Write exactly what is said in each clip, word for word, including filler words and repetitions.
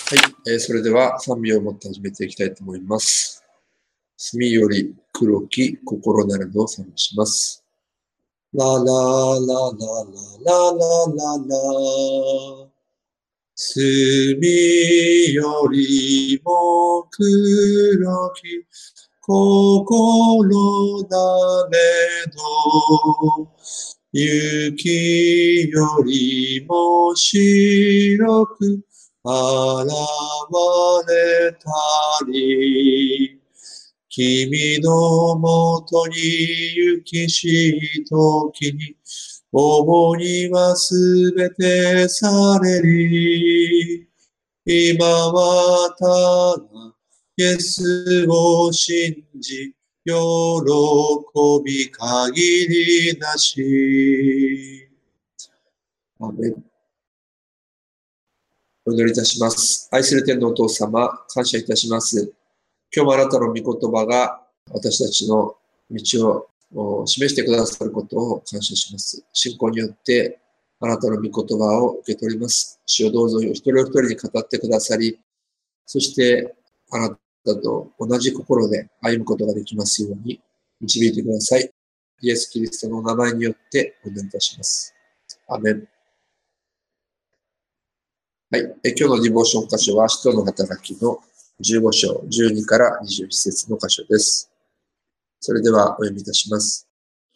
はい、えー、それでは賛美を持って始めていきたいと思います。墨より黒き心なるのを賛美します。ラララララララララ墨よりも黒き心なれど雪よりも白く現れたり、君のもとに行きしときに、思いはすべてされり。今はただ、イエスを信じ、喜び限りなし。アメン。お祈りいたします。愛する天のお父様、感謝いたします。今日もあなたの御言葉が私たちの道を示してくださることを感謝します。信仰によってあなたの御言葉を受け取ります。主をどうぞ一人一人に語ってくださり、そしてあなたと同じ心で歩むことができますように導いてください。イエス・キリストのお名前によってお祈りいたします。アメン。はい。え今日のディボーション箇所は、使徒の働きのじゅうご章、じゅうにからにじゅういち節の箇所です。それではお読みいたします。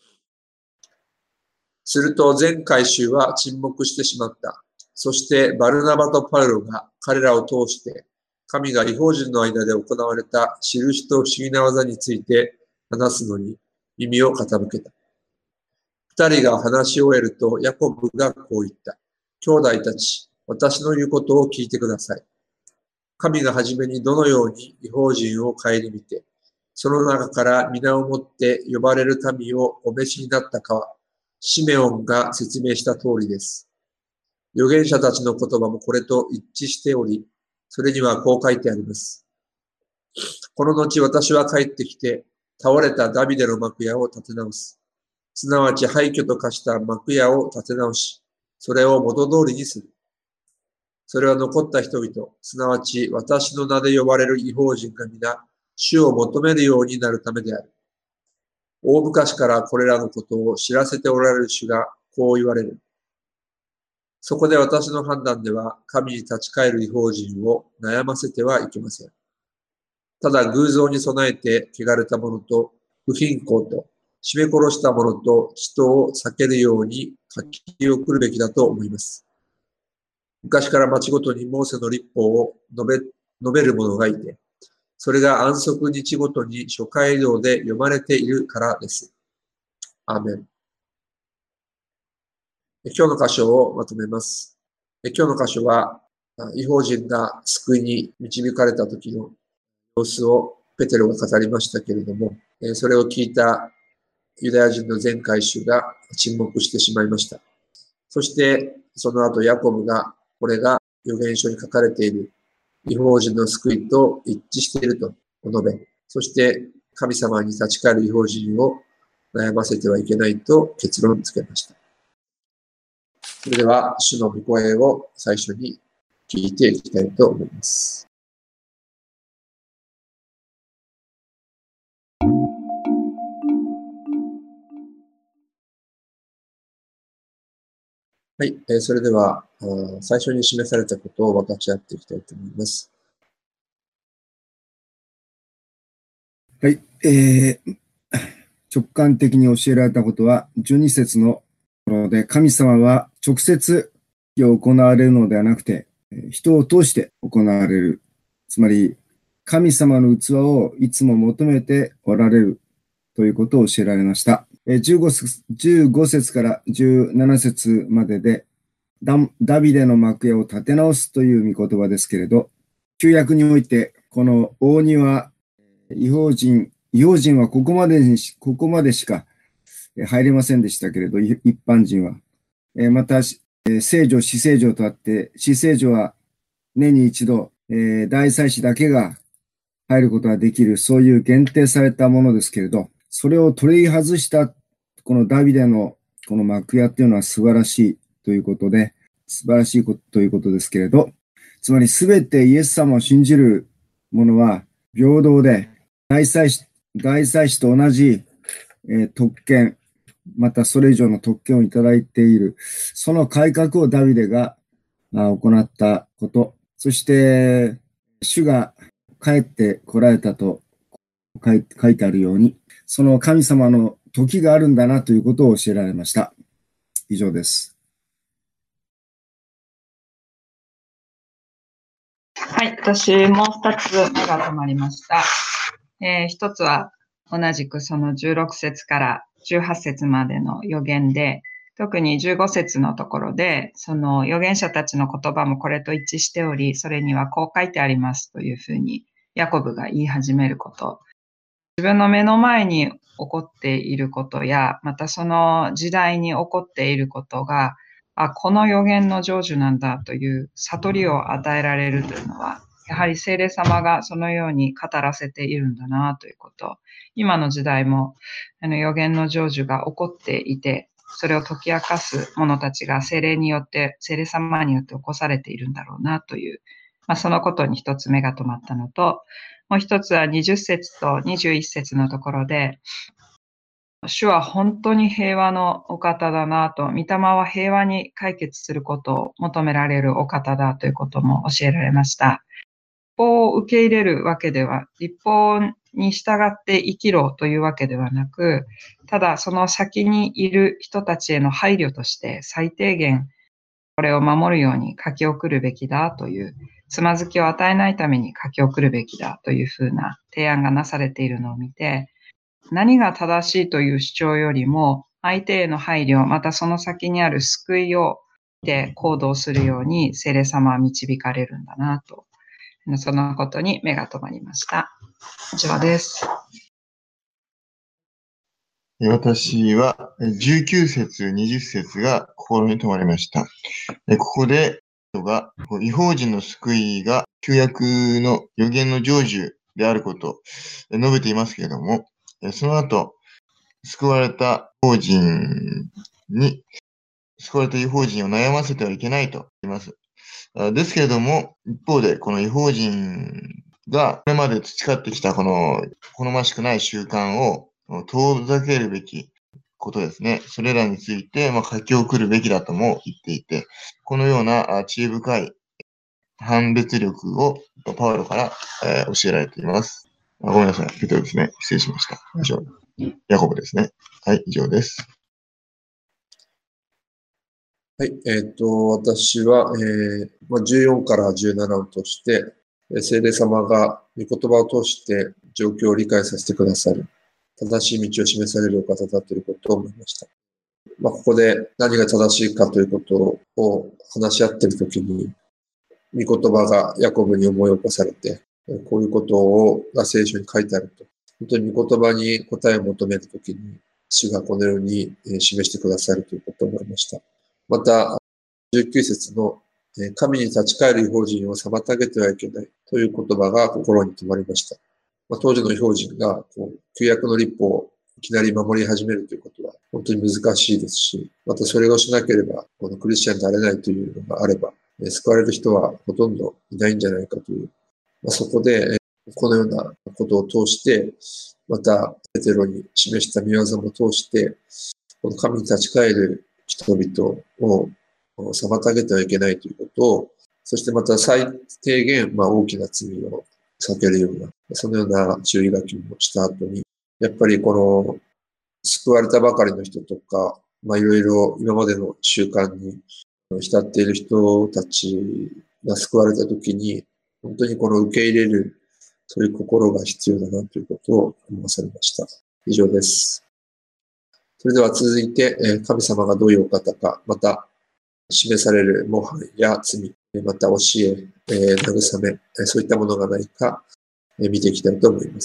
すると全回収は沈黙してしまった。そしてバルナバとパウロが彼らを通して、神が異邦人の間で行われた印と不思議な技について話すのに耳を傾けた。二人が話し終えると、ヤコブがこう言った。兄弟たち、私の言うことを聞いてください。神がはじめにどのように異邦人を顧みて、その中から皆をもって呼ばれる民をお召しになったかは、シメオンが説明した通りです。預言者たちの言葉もこれと一致しており、それにはこう書いてあります。この後私は帰ってきて、倒れたダビデの幕屋を建て直す。すなわち廃墟と化した幕屋を建て直し、それを元通りにする。それは残った人々、すなわち私の名で呼ばれる異邦人が皆、主を求めるようになるためである。大昔からこれらのことを知らせておられる主がこう言われる。そこで私の判断では、神に立ち返る異邦人を悩ませてはいけません。ただ偶像に備えて汚れた者と不貧困と絞め殺した者と人を避けるように書き送るべきだと思います。昔から町ごとにモーセの律法を述べ、述べる者がいて、それが安息日ごとに諸街道で読まれているからです。アーメン。今日の箇所をまとめます。今日の箇所は、異邦人が救いに導かれた時の様子をペテロが語りましたけれども、それを聞いたユダヤ人の全会衆が沈黙してしまいました。そしてその後ヤコブがこれが預言書に書かれている異邦人の救いと一致していると述べ、そして神様に立ち返る異邦人を悩ませてはいけないと結論付けました。それでは主の御声を最初に聞いていきたいと思います。はい、えー、それでは最初に示されたことを分かち合っていきたいと思います。 はい、えー、直感的に教えられたことはじゅうに節のところで、神様は直接行われるのではなくて、人を通して行われる。つまり、神様の器をいつも求めておられるということを教えられました。じゅうご節からじゅうなな節までで、ダビデの幕屋を建て直すという御言葉ですけれど、旧約において、この王庭、異邦人、異邦人はここまでにし、ここまでしか入れませんでしたけれど、一般人は。また、聖女、死聖女とあって、死聖女は年に一度、大祭司だけが入ることができる、そういう限定されたものですけれど、それを取り外したこのダビデのこの幕屋っていうのは素晴らしいということで、素晴らしいことということですけれど、 つまりすべてイエス様を信じる者は平等で、大祭司、大祭司と同じ、えー特権、またそれ以上の特権をいただいている。その改革をダビデがあ行ったこと。そして、主が帰って来られたと書い書いてあるように、その神様の時があるんだなということを教えられました。以上です。 はい、私もふたつ目が止まりました。えー、ひとつは同じくそのじゅうろく節からじゅうはち節までの預言で、特にじゅうご節のところで、その預言者たちの言葉もこれと一致しており、それにはこう書いてありますというふうにヤコブが言い始めること。自分の目の前に起こっていることや、またその時代に起こっていることが、あ、この預言の成就なんだという悟りを与えられるというのは、やはり聖霊様がそのように語らせているんだなということ。今の時代もあの預言の成就が起こっていて、それを解き明かす者たちが聖霊によって、聖霊様によって起こされているんだろうなという、まあ、そのことに一つ目が止まったのと、もう一つはにじゅう節とにじゅういち節のところで、主は本当に平和のお方だなと、御霊は平和に解決することを求められるお方だということも教えられました。立法を受け入れるわけでは、立法に従って生きろというわけではなく、ただその先にいる人たちへの配慮として最低限これを守るように書き送るべきだという、つまずきを与えないために書き送るべきだというふうな提案がなされているのを見て、何が正しいという主張よりも、相手への配慮、またその先にある救いをで行動するように聖霊様は導かれるんだなと、そのことに目が留まりました。以上です。 私はじゅうきゅう節、にじゅう節が心に留まりました。ここで、が異邦人の救いが旧約の預言の成就であることを述べていますけれども、その後、救われた異邦人に、救われた異邦人を悩ませてはいけないと言います。ですけれども、一方で、この異邦人がこれまで培ってきたこの好ましくない習慣を遠ざけるべきことですね。それらについて、まあ、書き送るべきだとも言っていて、このような知恵深い判別力をパウロから、えー、教えられています。あごめんなさい。ペテロですね。失礼しました。以上。ヤコブですね。はい、以上です。 はい、えっ、ー、と、私は、えーまあ、じゅうよんからじゅうななを通して、聖霊様が御言葉を通して状況を理解させてくださる、正しい道を示されるお方だということを思いました。まあ、ここで何が正しいかということを話し合っているときに、御言葉がヤコブに思い起こされて、こういうことをが聖書に書いてあると。本当に御言葉に答えを求めるときに、主がこのように示してくださるということを思いました。また、じゅうきゅう節の神に立ち返る異邦人を妨げてはいけないという言葉が心に留まりました。まあ、当時の異邦人がこう旧約の律法をいきなり守り始めるということは本当に難しいですし、またそれをしなければこのクリスチャンになれないというのがあれば、救われる人はほとんどいないんじゃないかという、まあ、そこでこのようなことを通して、またペテロに示した御業も通して、この神に立ち返る人々を妨げてはいけないということを、そしてまた最低限、まあ、大きな罪を避けるような、そのような注意書きもした後に、やっぱりこの救われたばかりの人とか、まあ、いろいろ今までの習慣に浸っている人たちが救われたときに、本当にこの受け入れる、そういう心が必要だなということを思わされました。以上です。それでは続いて、神様がどういうお方か、また示される模範や罪、また教え、慰め、そういったものがないか、見ていきたいと思います。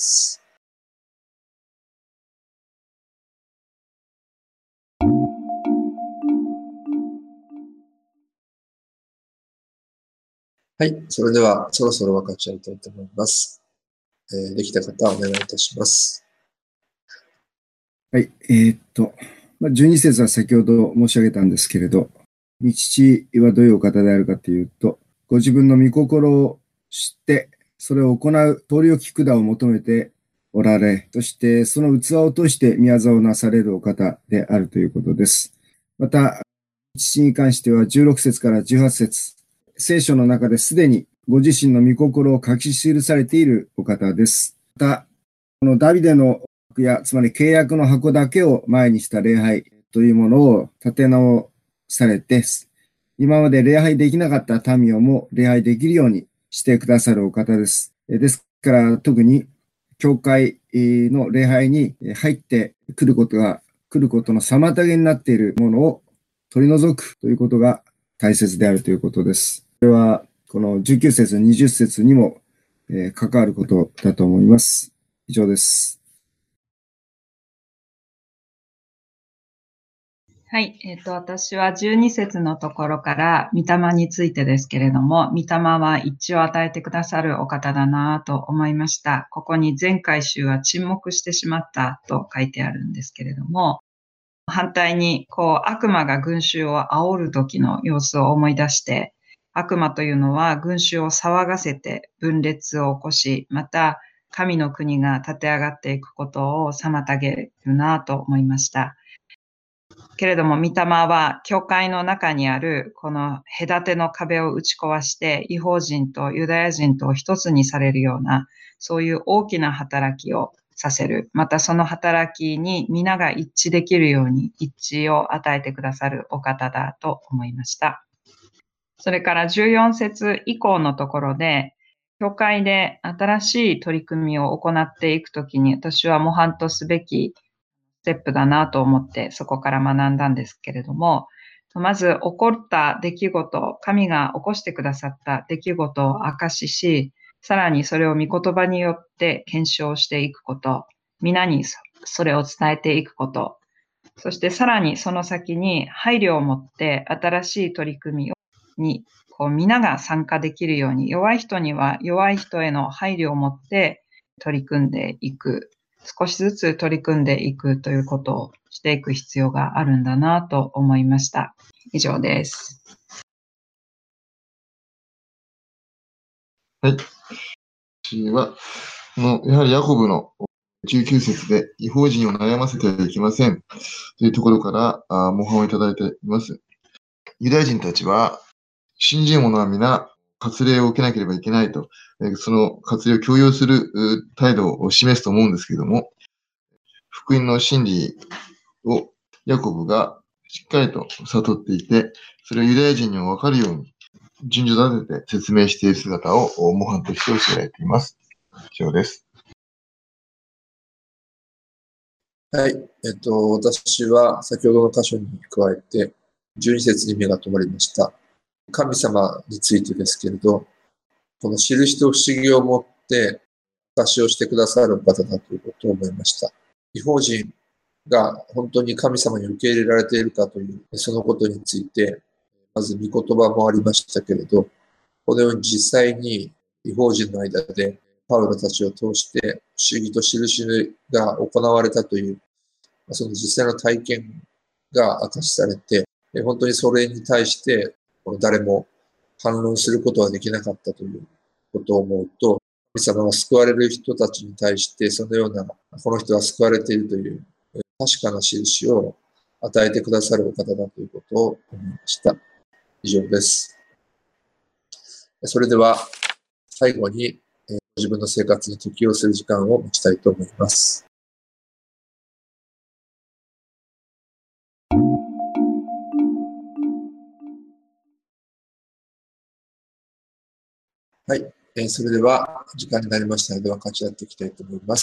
はい。それでは、そろそろ分かち合いたいと思います。えー、できた方はお願いいたします。 はい。えー、っと、じゅうに節は先ほど申し上げたんですけれど、父はどういうお方であるかというと、 ご自分の御心を知って、それを行う通りを聞くだを求めておられ、そしてその器を通して宮沢をなされるお方であるということです。また、父に関してはじゅうろく節からじゅうはち節、聖書の中ですでにご自身の御心を書き記されているお方です。また、このダビデのや、つまり契約の箱だけを前にした礼拝というものを立て直されて、今まで礼拝できなかった民をも礼拝できるようにしてくださるお方です。ですから、特に教会の礼拝に入ってくることが、来ることの妨げになっているものを取り除くということが大切であるということです。これは、このじゅうきゅう節、にじゅっ節にも関わることだと思います。以上です。 はい。えっと、私はじゅうに節のところから、御霊についてですけれども、御霊は一致を与えてくださるお方だなと思いました。ここに前回週は沈黙してしまったと書いてあるんですけれども、反対に、こう、悪魔が群衆を煽る時の様子を思い出して、悪魔というのは群衆を騒がせて分裂を起こし、また神の国が立て上がっていくことを妨げるなと思いました。けれども、御霊は教会の中にあるこの隔ての壁を打ち壊して、異邦人とユダヤ人と一つにされるような、そういう大きな働きをさせる。またその働きに皆が一致できるように一致を与えてくださるお方だと思いました。それからじゅうよん節以降のところで、教会で新しい取り組みを行っていくときに、私は模範とすべきステップだなと思ってそこから学んだんですけれども、まず起こった出来事、神が起こしてくださった出来事を証しし、さらにそれを御言葉によって検証していくこと、皆にそれを伝えていくこと、そしてさらにその先に配慮を持って新しい取り組みにこう皆が参加できるように、弱い人には弱い人への配慮を持って取り組んでいく。少しずつ取り組んでいくということをしていく必要があるんだなと思いました。以上です。 はい。私は、のやはりヤコブのじゅうきゅう節で、異邦人を悩ませてはいけませんというところからあ模範をいただいています。ユダヤ人たちは、信じる者は皆、割礼を受けなければいけないと、その割礼を強要する態度を示すと思うんですけれども、福音の真理をヤコブがしっかりと悟っていて、それをユダヤ人にも分かるように、順序立てて説明している姿を模範として教えられています。以上です。 はい。えっと、私は先ほどの箇所に加えて、じゅうに節に目が留まりました。神様についてですけれど、この印と不思議を持って証しをしてくださる方だということを思いました。異邦人が本当に神様に受け入れられているかという、そのことについて、まず御言葉もありましたけれど、このように実際に異邦人の間でパウロたちを通して不思議と印が行われたという、その実際の体験が明かしされて、本当にそれに対して誰も反論することはできなかったということを思うと、神様が救われる人たちに対してそのような、この人は救われているという確かな印を与えてくださるお方だということを思いました。以上です。それでは最後に自分の生活に適応する時間を持ちたいと思います。はい、えー、それでは時間になりましたので分かち合っていきたいと思います。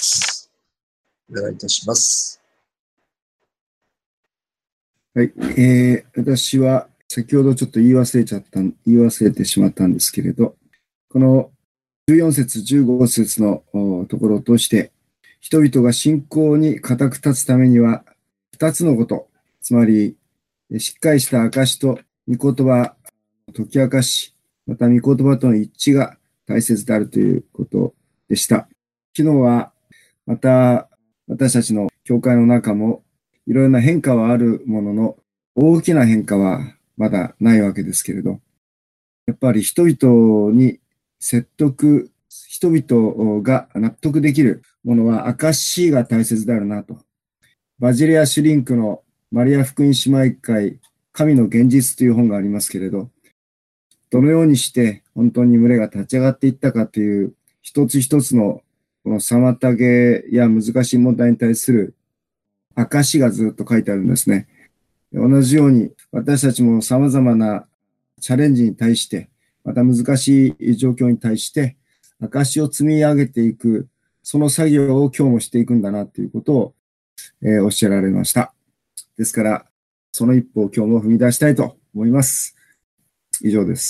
お願いいたします。 はい、えー、私は先ほどちょっと言い忘れちゃった、言い忘れてしまったんですけれど、このじゅうよん節、じゅうご節のところを通して、人々が信仰に固く立つためには、二つのこと、つまり、しっかりした証と御言葉を解き明かし、また御言葉との一致が大切であるということでした。昨日は、また私たちの教会の中もいろいろな変化はあるものの、大きな変化はまだないわけですけれど、 やっぱり人々に説得、人々が納得できるものは証が大切であるなと。バジリア・シュリンクのマリア福音姉妹会、神の現実という本がありますけれど、どのようにして本当に群れが立ち上がっていったかという一つ一つのこの妨げや難しい問題に対する証がずっと書いてあるんですね。同じように私たちも様々なチャレンジに対して、また難しい状況に対して、証を積み上げていく、その作業を今日もしていくんだなということを、えー、おっしゃられました。ですから、その一歩を今日も踏み出したいと思います。以上です。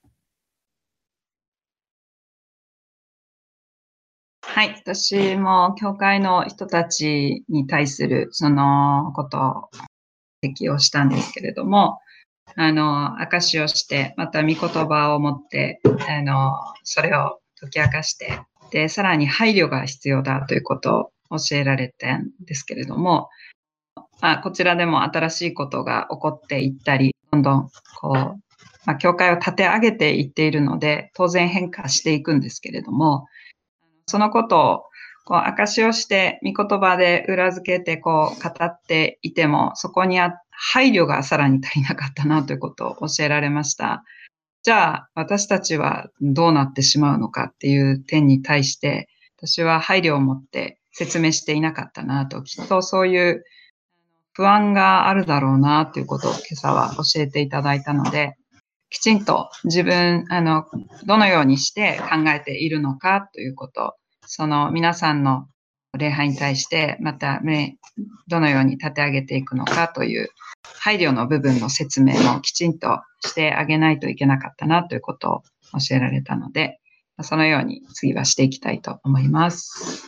はい、私も教会の人たちに対するそのことを適用したんですけれども、あの、証しをして、また御言葉を持って、あの、それを解き明かして、で、さらに配慮が必要だということを教えられたんですけれども、まあ、こちらでも新しいことが起こっていったり、どんどん、こう、まあ、教会を立て上げていっているので、当然変化していくんですけれども、そのことを、こう、証しをして、御言葉で裏付けて、こう、語っていても、そこにあ配慮がさらに足りなかったなということを教えられました。じゃあ、私たちはどうなってしまうのかっていう点に対して、私は配慮を持って説明していなかったなと、きっとそういう不安があるだろうなということを今朝は教えていただいたので、きちんと自分、あの、どのようにして考えているのかということ、その皆さんの礼拝に対して、また、どのように立て上げていくのかという配慮の部分の説明もきちんとしてあげないといけなかったなということを教えられたので、そのように次はしていきたいと思います。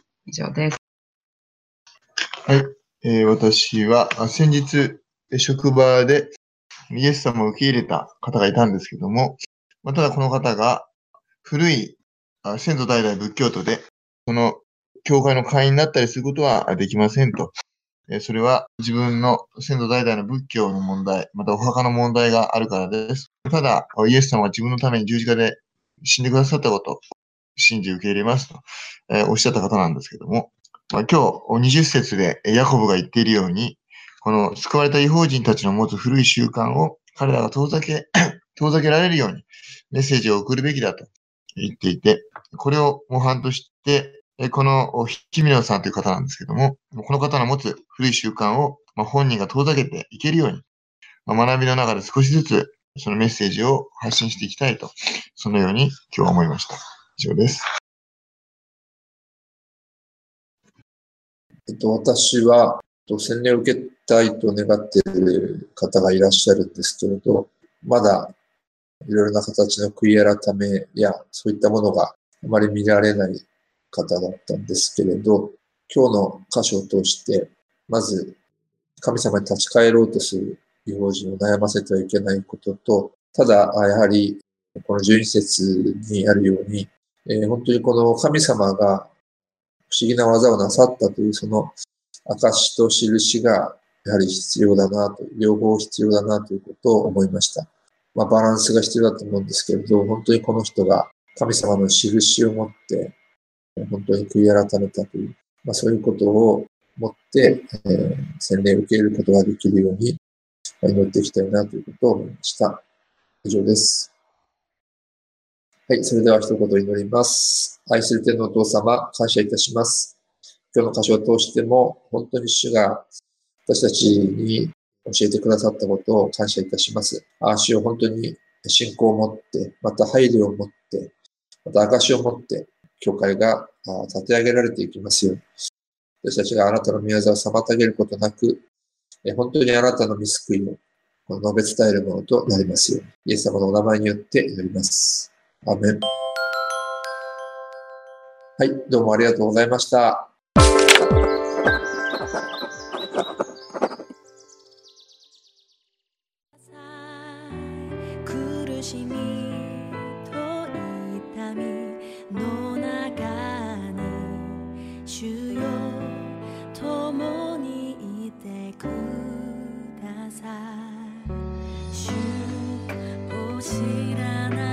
以上です。 はい。えー、私は先日、職場でイエス様を受け入れた方がいたんですけども、まあ、ただこの方が古い先祖代々仏教徒で、その教会の会員になったりすることはできませんと。それは自分の先祖代々の仏教の問題、またお墓の問題があるからです。ただ、イエス様は自分のために十字架で死んでくださったことを信じ受け入れますと、えー、おっしゃった方なんですけども、まあ、今日にじゅっ節でヤコブが言っているように、この救われた異邦人たちの持つ古い習慣を彼らが遠ざけ、遠ざけられるようにメッセージを送るべきだと言っていて、これを模範として、このヒミノさんという方なんですけども、この方の持つ古い習慣を本人が遠ざけていけるように、学びの中で少しずつそのメッセージを発信していきたいと、そのように今日は思いました。以上です。 えっと、私は、洗礼を受けたいと願っている方がいらっしゃるんですけれど、まだいろいろな形の悔い改めやそういったものがあまり見られない方だったんですけれど、今日の箇所を通して、まず神様に立ち返ろうとする異邦人を悩ませてはいけないことと、ただ、やはりこのじゅうに節にあるように、えー、本当にこの神様が不思議な技をなさったというその証と印がやはり必要だなと、両方必要だなということを思いました。まあ、バランスが必要だと思うんですけれど、本当にこの人が神様の印を持って、本当に悔い改めたという、まあ、そういうことを持って、えー、洗礼を受けることができるように祈っていきたいなということを思いました。以上です。はい、それでは一言祈ります。愛する天のお父様、感謝いたします。今日の箇所を通しても、本当に主が私たちに教えてくださったことを感謝いたします。主を本当に信仰を持って、また配慮を持って、また証を持って、教会が立て上げられていきますように。私たちがあなたの御業を妨げることなく、本当にあなたの御救いを述べ伝えるものとなりますように。イエス様のお名前によって祈ります。アーメン。はい、どうもありがとうございました。 苦しみと痛みの中に主よ共にいてください。主を知らない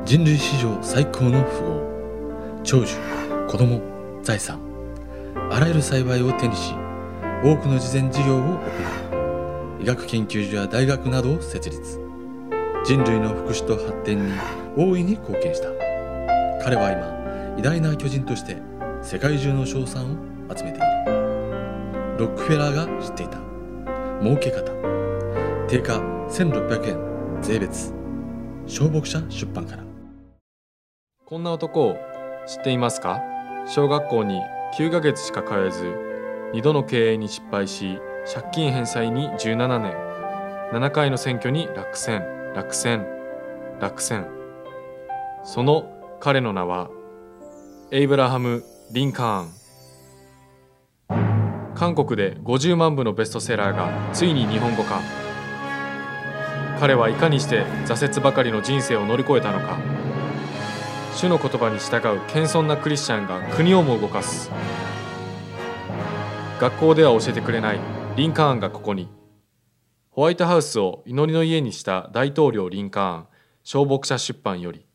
人類史上最高の富豪、長寿、子供、財産、あらゆる幸いを手にし、多くの慈善事業を行い、医学研究所や大学などを設立。人類の福祉と発展に大いに貢献した。彼は今、偉大な巨人として世界中の称賛を集めている。ロックフェラーが知っていた儲け方。定価せんろっぴゃくえん税別。小牧者出版から。 こんな男を知っていますか？小学校にきゅうかげつしか通えず、にどの経営に失敗し、借金返済にじゅうななねん、ななかいの選挙に落選、落選、落選。その彼の名はエイブラハム・リンカーン。韓国でごじゅうまんぶのベストセラーがついに日本語化。彼はいかにして挫折ばかりの人生を乗り越えたのか。主の言葉に従う謙遜なクリスチャンが国をも動かす。学校では教えてくれないリンカーンがここに。ホワイトハウスを祈りの家にした大統領リンカーン、小牧者出版より。